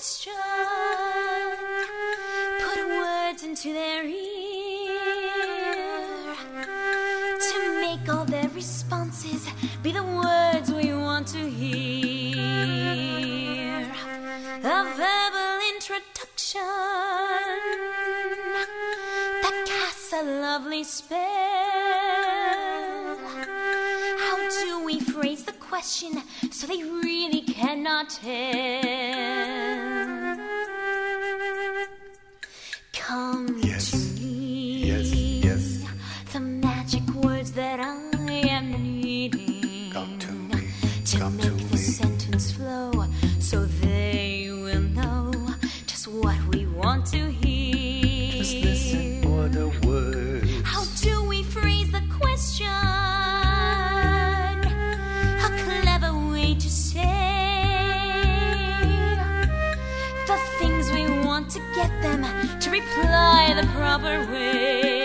question. Put words into their ear to make all their responses be the words we want to hear. A verbal introduction that casts a lovely spell. How do we phrase the question so they really cannot tell? Come to me, the magic words that I am needing. Come to me, to make the sentence flow so they will know just what we want to hear. Just listen for the words. How do we phrase the question? A clever way to say the things we want to get them to reply the proper way.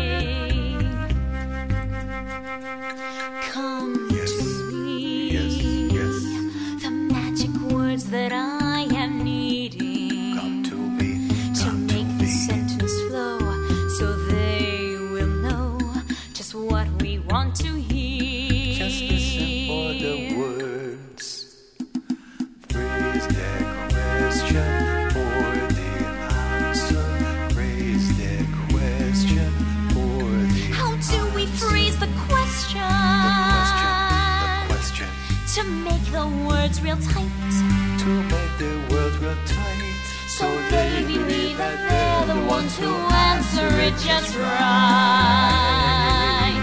Come to me, the magic words that I am needing. Come to me, to make the sentence flow so they will know just what we want to hear. just listen for the words. Phrase their question for the answer. Phrase their question for the How do we phrase the question? The question. To make the words real tight To make the words real tight. so they believe that they're the ones who answer it just right.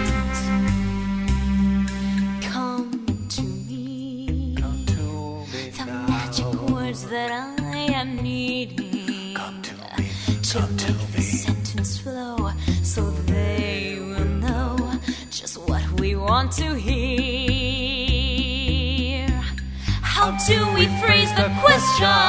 Come to me, Come to me the now. magic words that I am needing. Come to me, to come to make the me. sentence flow so they will know just what we want to hear. How do we phrase the question?